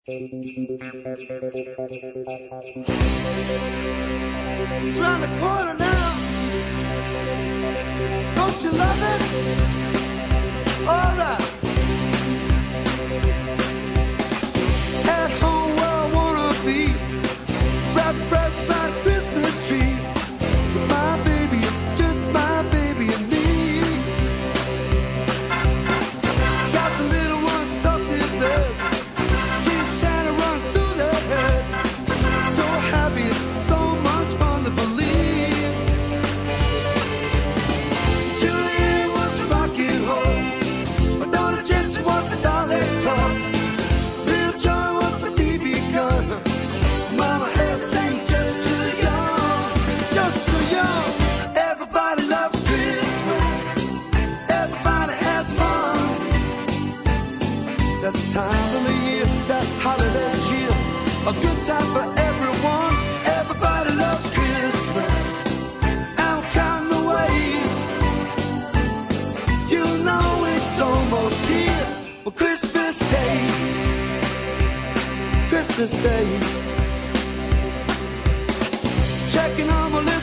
It's around the corner now. Don't you love it? All right. At home where I wanna be, wrapped fresh by the Christmas tree. With my baby, it's just my baby and me. Got the little one stuffed in bed. Tears Santa run through their head. So happy, it's so much fun to believe. Julian wants a rocking horse. My daughter Jessie wants a dolly toss. Little John wants a BB gun. Mama has saying just too young, just too young. Everybody loves Christmas. Everybody has fun. That time of the year, that holiday cheer, a good time for everyone. Everybody loves Christmas. I'm counting the ways. You know it's almost here. For Christmas Day, Christmas Day. Checking on my